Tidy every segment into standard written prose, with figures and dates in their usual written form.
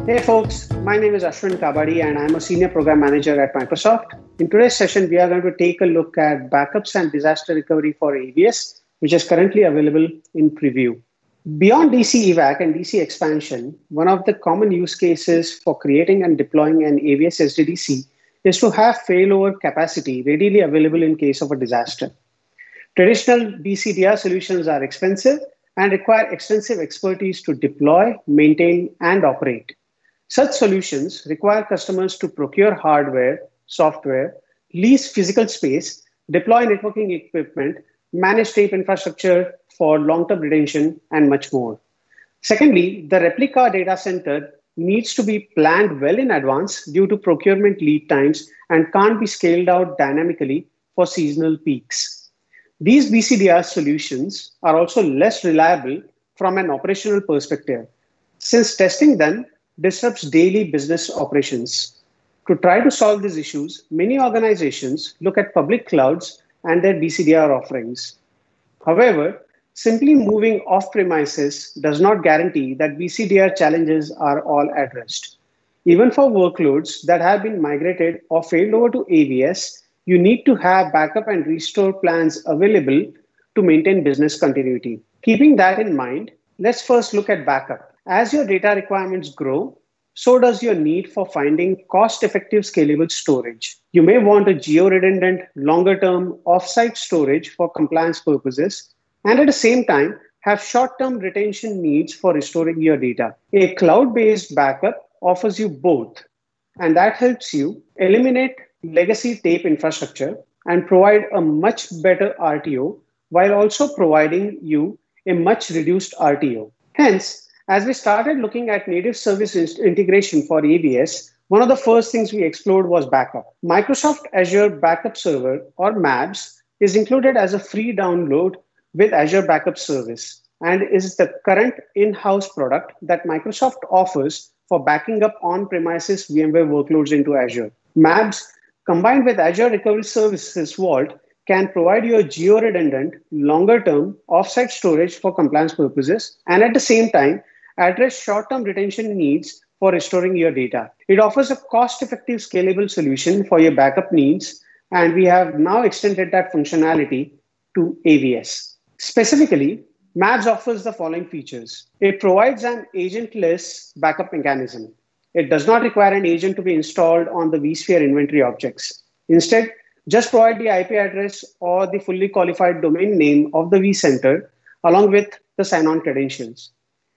Hey folks, my name is Ashwin Kabadi and I'm a Senior Program Manager at Microsoft. In today's session, we are going to take a look at backups and disaster recovery for AVS, which is currently available in preview. Beyond DC evac and DC expansion, one of the common use cases for creating and deploying an AVS SDDC is to have failover capacity readily available in case of a disaster. Traditional BCDR solutions are expensive and require extensive expertise to deploy, maintain, and operate. Such solutions require customers to procure hardware, software, lease physical space, deploy networking equipment, manage tape infrastructure for long-term retention, and much more. Secondly, the replica data center needs to be planned well in advance due to procurement lead times and can't be scaled out dynamically for seasonal peaks. These BCDR solutions are also less reliable from an operational perspective, since testing them disrupts daily business operations. To try to solve these issues, many organizations look at public clouds and their BCDR offerings. However, simply moving off premises does not guarantee that BCDR challenges are all addressed. Even for workloads that have been migrated or failed over to AVS, you need to have backup and restore plans available to maintain business continuity. Keeping that in mind, let's first look at backup. As your data requirements grow, so does your need for finding cost-effective scalable storage. You may want a geo-redundant, longer-term off-site storage for compliance purposes, and at the same time, have short-term retention needs for restoring your data. A cloud-based backup offers you both, and that helps you eliminate legacy tape infrastructure and provide a much better RTO while also providing you a much reduced RTO. Hence, as we started looking at native service integration for AVS, one of the first things we explored was backup. Microsoft Azure Backup Server, or MABS, is included as a free download with Azure Backup Service and is the current in-house product that Microsoft offers for backing up on-premises VMware workloads into Azure. MABS, combined with Azure Recovery Services Vault, can provide you a geo-redundant, longer-term offsite storage for compliance purposes, and at the same time, address short-term retention needs for restoring your data. It offers a cost-effective, scalable solution for your backup needs, and we have now extended that functionality to AVS. Specifically, MABS offers the following features. It provides an agentless backup mechanism. It does not require an agent to be installed on the vSphere inventory objects. Instead, just provide the IP address or the fully qualified domain name of the vCenter along with the sign-on credentials.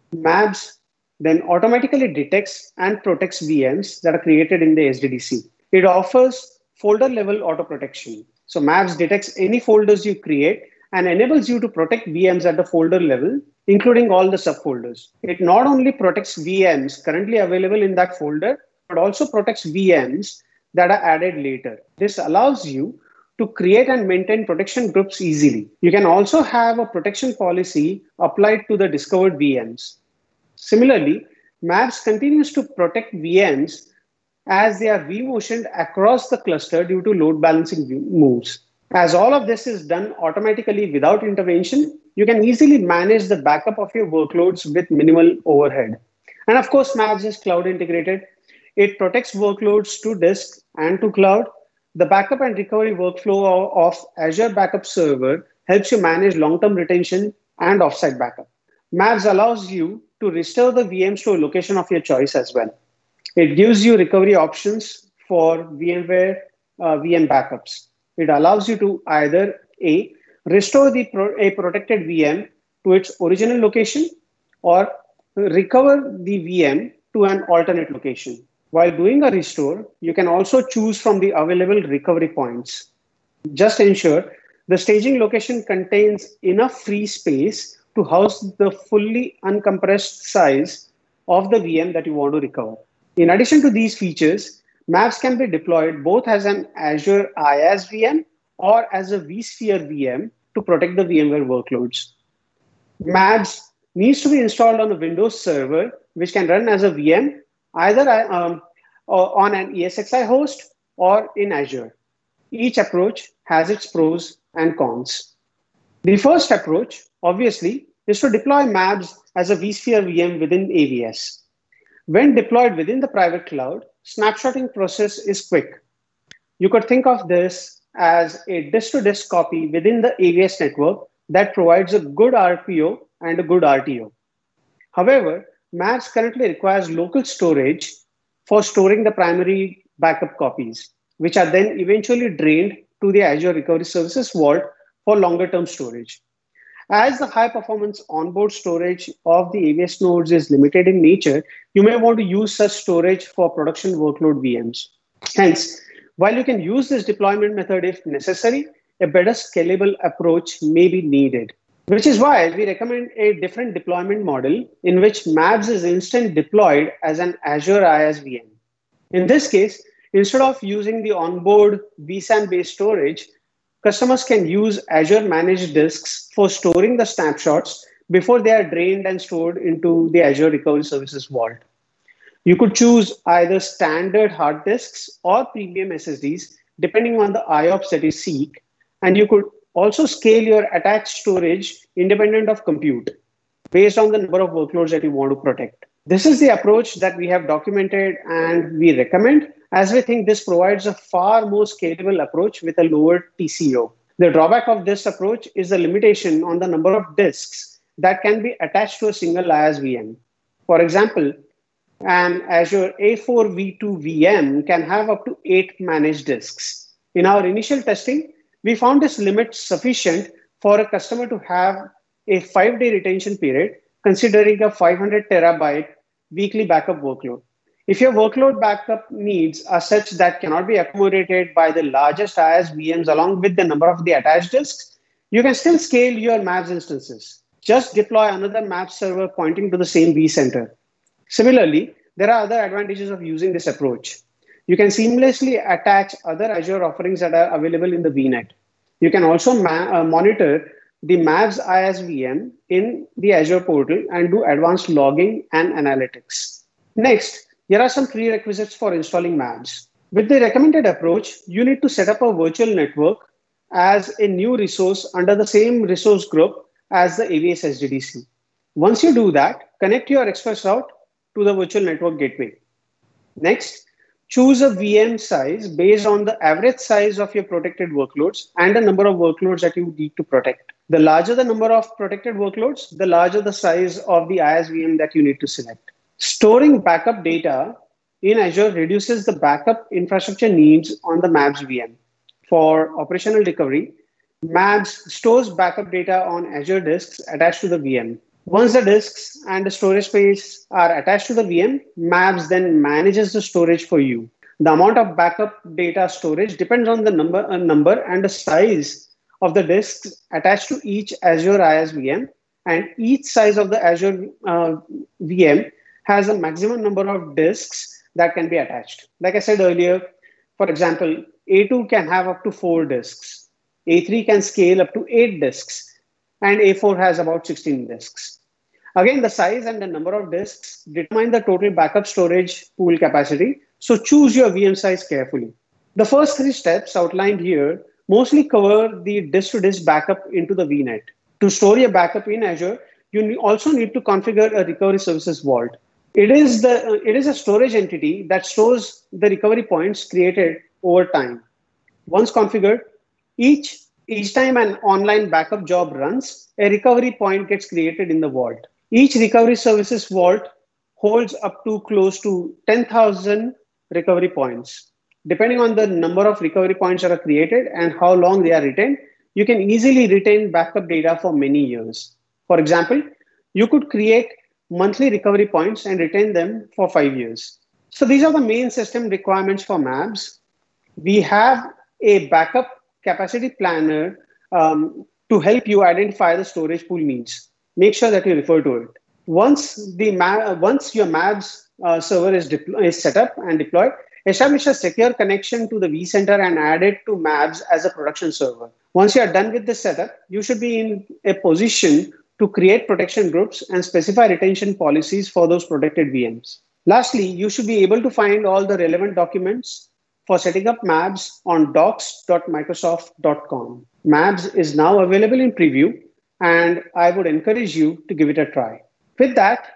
MABS then automatically detects and protects VMs that are created in the SDDC. It offers folder-level auto-protection. So MABS detects any folders you create and enables you to protect VMs at the folder level, including all the subfolders. It not only protects VMs currently available in that folder, but also protects VMs that are added later. This allows you to create and maintain protection groups easily. You can also have a protection policy applied to the discovered VMs. Similarly, MABS continues to protect VMs as they are vMotioned across the cluster due to load balancing moves. As all of this is done automatically without intervention, you can easily manage the backup of your workloads with minimal overhead. And of course, MABS is cloud integrated. It protects workloads to disk and to cloud. The backup and recovery workflow of Azure Backup Server helps you manage long-term retention and offsite backup. MABS allows you to restore the VMs to a location of your choice as well. It gives you recovery options for VMware VM backups. It allows you to either A, restore a protected VM to its original location or recover the VM to an alternate location. While doing a restore, you can also choose from the available recovery points. Just ensure the staging location contains enough free space to house the fully uncompressed size of the VM that you want to recover. In addition to these features, MABS can be deployed both as an Azure IaaS VM or as a vSphere VM to protect the VMware workloads. MABS needs to be installed on a Windows server, which can run as a VM either on an ESXi host or in Azure. Each approach has its pros and cons. The first approach, obviously, is to deploy MABS as a vSphere VM within AVS. When deployed within the private cloud, snapshotting process is quick. You could think of this as a disk-to-disk copy within the AVS network that provides a good RPO and a good RTO. However, MABS currently requires local storage for storing the primary backup copies, which are then eventually drained to the Azure Recovery Services Vault for longer term storage. As the high performance onboard storage of the AVS nodes is limited in nature, you may want to use such storage for production workload VMs. Hence, while you can use this deployment method if necessary, a better scalable approach may be needed. Which is why we recommend a different deployment model in which MABS is instant deployed as an Azure IaaS VM. In this case, instead of using the onboard vSAN-based storage, customers can use Azure Managed Disks for storing the snapshots before they are drained and stored into the Azure Recovery Services Vault. You could choose either standard hard disks or premium SSDs, depending on the IOPS that you seek, and you could also scale your attached storage independent of compute based on the number of workloads that you want to protect. This is the approach that we have documented and we recommend, as we think this provides a far more scalable approach with a lower TCO. The drawback of this approach is the limitation on the number of disks that can be attached to a single IaaS VM. For example, an Azure A4 V2 VM can have up to 8 managed disks. In our initial testing, we found this limit sufficient for a customer to have a 5-day retention period, considering a 500 terabyte weekly backup workload. If your workload backup needs are such that cannot be accommodated by the largest IaaS VMs along with the number of the attached disks, you can still scale your MABS instances. Just deploy another MABS server pointing to the same vCenter. Similarly, there are other advantages of using this approach. You can seamlessly attach other Azure offerings that are available in the VNet. You can also monitor the MABS IaaS VM in the Azure portal and do advanced logging and analytics. Next, here are some prerequisites for installing MABS. With the recommended approach, you need to set up a virtual network as a new resource under the same resource group as the AVS SDDC. Once you do that, connect your express route to the virtual network gateway. Next, choose a VM size based on the average size of your protected workloads and the number of workloads that you need to protect. The larger the number of protected workloads, the larger the size of the IaaS VM that you need to select. Storing backup data in Azure reduces the backup infrastructure needs on the MABS VM. For operational recovery, MABS stores backup data on Azure disks attached to the VM. Once the disks and the storage space are attached to the VM, MABS then manages the storage for you. The amount of backup data storage depends on the number and the size of the disks attached to each Azure IaaS VM, and each size of the Azure VM has a maximum number of disks that can be attached. Like I said earlier, for example, A2 can have up to 4 disks, A3 can scale up to 8 disks, and A4 has about 16 disks. Again, the size and the number of disks determine the total backup storage pool capacity, so choose your VM size carefully. The first 3 steps outlined here mostly cover the disk-to-disk backup into the VNet. To store your backup in Azure, you also need to configure a recovery services vault. It is a storage entity that stores the recovery points created over time. Once configured, each time an online backup job runs, a recovery point gets created in the vault. Each recovery services vault holds up to close to 10,000 recovery points. Depending on the number of recovery points that are created and how long they are retained, you can easily retain backup data for many years. For example, you could create monthly recovery points and retain them for 5 years. So these are the main system requirements for MABS. We have a backup capacity planner to help you identify the storage pool needs. Make sure that you refer to it. Once your MABS server is set up and deployed, establish a secure connection to the vCenter and add it to MABS as a production server. Once you are done with this setup, you should be in a position to create protection groups and specify retention policies for those protected VMs. Lastly, you should be able to find all the relevant documents for setting up MABS on docs.microsoft.com. MABS is now available in preview, and I would encourage you to give it a try. With that,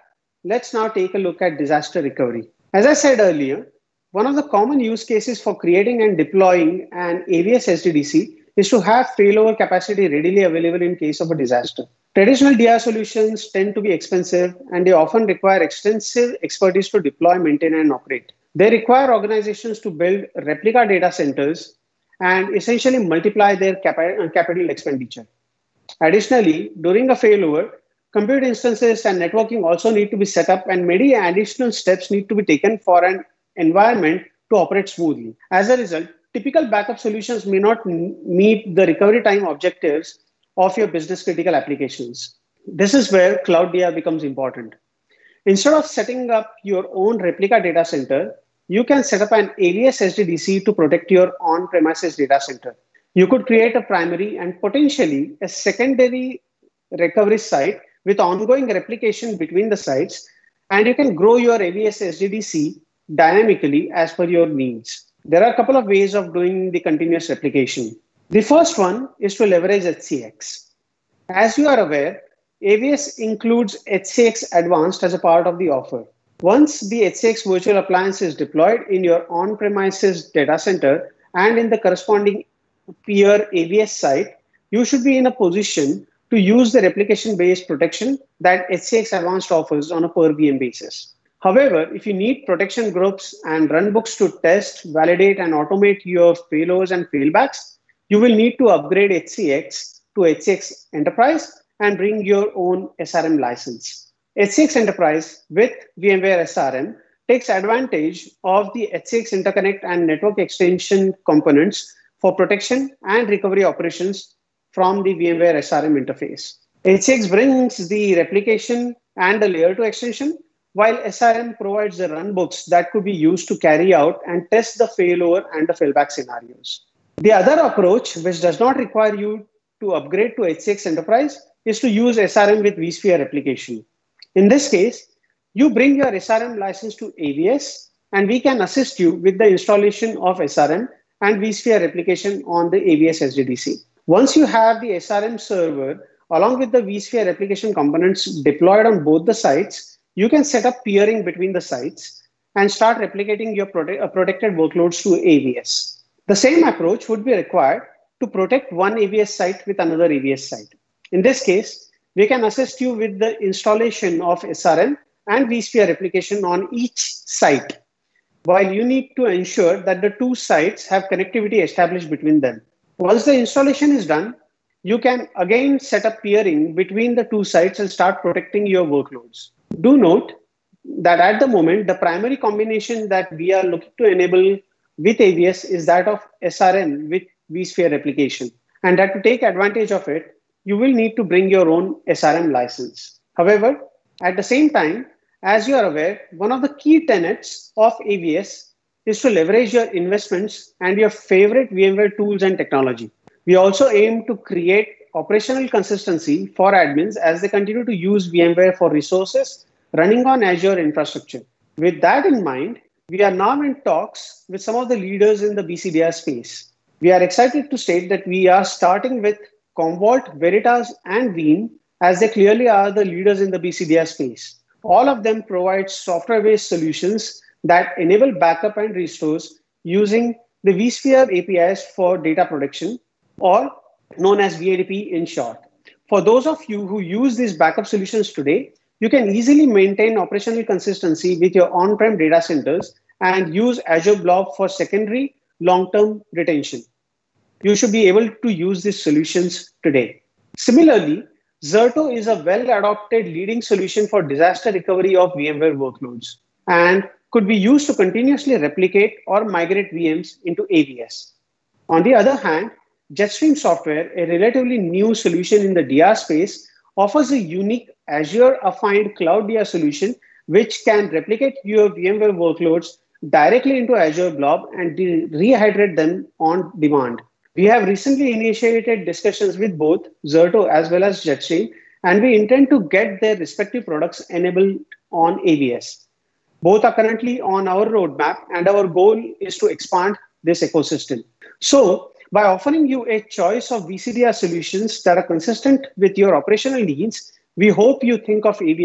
let's now take a look at disaster recovery. As I said earlier, one of the common use cases for creating and deploying an AVS SDDC is to have failover capacity readily available in case of a disaster. Traditional DR solutions tend to be expensive and they often require extensive expertise to deploy, maintain, and operate. They require organizations to build replica data centers and essentially multiply their capital expenditure. Additionally, during a failover, compute instances and networking also need to be set up, and many additional steps need to be taken for an environment to operate smoothly. As a result, typical backup solutions may not meet the recovery time objectives of your business critical applications. This is where Cloud DR becomes important. Instead of setting up your own replica data center, you can set up an AVS SDDC to protect your on-premises data center. You could create a primary and potentially a secondary recovery site with ongoing replication between the sites, and you can grow your AVS SDDC dynamically as per your needs. There are a couple of ways of doing the continuous replication. The first one is to leverage HCX. As you are aware, AVS includes HCX Advanced as a part of the offer. Once the HCX virtual appliance is deployed in your on-premises data center and in the corresponding peer AVS site, you should be in a position to use the replication-based protection that HCX Advanced offers on a per VM basis. However, if you need protection groups and runbooks to test, validate, and automate your failovers and failbacks, you will need to upgrade HCX to HCX Enterprise and bring your own SRM license. HCX Enterprise with VMware SRM takes advantage of the HCX interconnect and network extension components for protection and recovery operations from the VMware SRM interface. HCX brings the replication and the layer 2 extension, while SRM provides the runbooks that could be used to carry out and test the failover and the failback scenarios. The other approach, which does not require you to upgrade to HCX Enterprise, is to use SRM with vSphere replication. In this case, you bring your SRM license to AVS, and we can assist you with the installation of SRM and vSphere replication on the AVS SDDC. Once you have the SRM server, along with the vSphere replication components deployed on both the sites, you can set up peering between the sites and start replicating your protected workloads to AVS. The same approach would be required to protect one AVS site with another AVS site. In this case, we can assist you with the installation of SRM and vSphere replication on each site, while you need to ensure that the two sites have connectivity established between them. Once the installation is done, you can again set up peering between the two sites and start protecting your workloads. Do note that at the moment, the primary combination that we are looking to enable with AVS is that of SRM with vSphere replication. And that to take advantage of it, you will need to bring your own SRM license. However, at the same time, as you are aware, one of the key tenets of AVS is to leverage your investments and your favorite VMware tools and technology. We also aim to create operational consistency for admins as they continue to use VMware for resources running on Azure infrastructure. With that in mind, we are now in talks with some of the leaders in the BCDR space. We are excited to state that we are starting with Commvault, Veritas, and Veeam, as they clearly are the leaders in the BCDR space. All of them provide software-based solutions that enable backup and restores using the vSphere APIs for data protection, or known as VADP in short. For those of you who use these backup solutions today, you can easily maintain operational consistency with your on-prem data centers and use Azure Blob for secondary long-term retention. You should be able to use these solutions today. Similarly, Zerto is a well-adopted leading solution for disaster recovery of VMware workloads and could be used to continuously replicate or migrate VMs into AVS. On the other hand, Jetstream Software, a relatively new solution in the DR space, offers a unique Azure-affined Cloud DR solution which can replicate your VMware workloads directly into Azure Blob and rehydrate them on demand. We have recently initiated discussions with both Zerto as well as Jetstream, and we intend to get their respective products enabled on AVS. Both are currently on our roadmap, and our goal is to expand this ecosystem. So, by offering you a choice of VCDR solutions that are consistent with your operational needs, we hope you think of AVS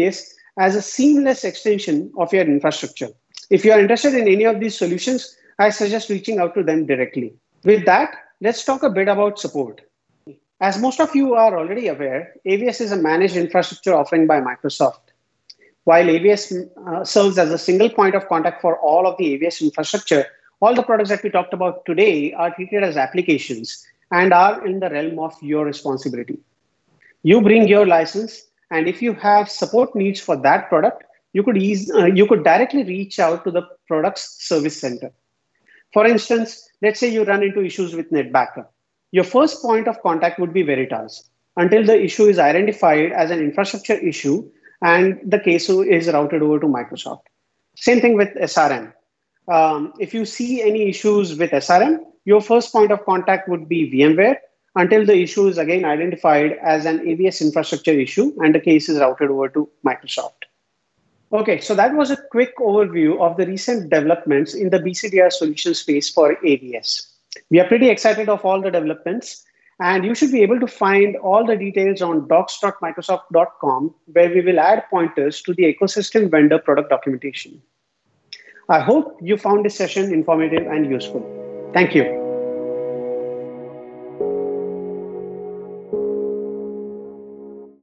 as a seamless extension of your infrastructure. If you are interested in any of these solutions, I suggest reaching out to them directly. With that, let's talk a bit about support. As most of you are already aware, AVS is a managed infrastructure offering by Microsoft. While AVS serves as a single point of contact for all of the AVS infrastructure, all the products that we talked about today are treated as applications and are in the realm of your responsibility. You bring your license, and if you have support needs for that product, you could directly reach out to the product's service center. For instance, let's say you run into issues with NetBackup. Your first point of contact would be Veritas until the issue is identified as an infrastructure issue and the case is routed over to Microsoft. Same thing with SRM. If you see any issues with SRM, your first point of contact would be VMware until the issue is again identified as an AVS infrastructure issue and the case is routed over to Microsoft. Okay, so that was a quick overview of the recent developments in the BCDR solution space for AVS. We are pretty excited of all the developments, and you should be able to find all the details on docs.microsoft.com, where we will add pointers to the ecosystem vendor product documentation. I hope you found this session informative and useful. Thank you.